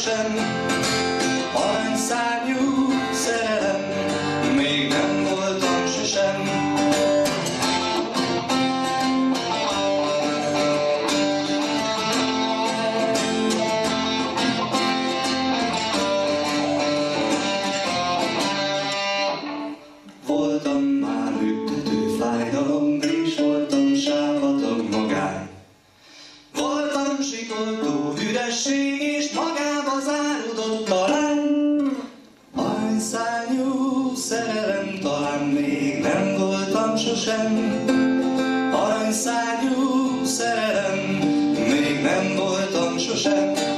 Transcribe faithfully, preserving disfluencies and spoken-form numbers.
sosem, aranyszárnyú szerelem, még nem voltam sosem. Voltam már üttető fájdalom, és voltam sávhatag magány. Voltam sikoltó üdesség, és magába záródott talán. Aranyszárnyú szerelem, talán még nem voltam sosem. Aranyszárnyú szerelem, még nem voltam sosem.